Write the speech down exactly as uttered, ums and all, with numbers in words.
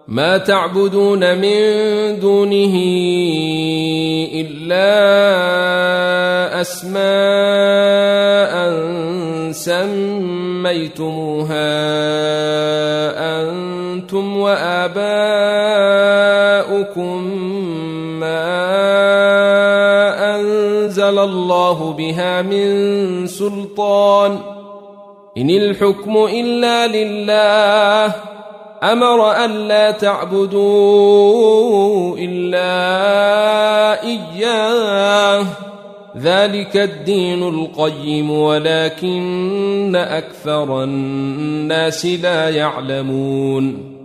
ما تعبدون من دونه إلا أسماء سميتموها أنتم وآباؤكم ما أنزل الله بها من سلطان إن الحكم إلا لله أمر ألا تعبدوا إلا إياه ذلك الدين القيم ولكن أكثر الناس لا يعلمون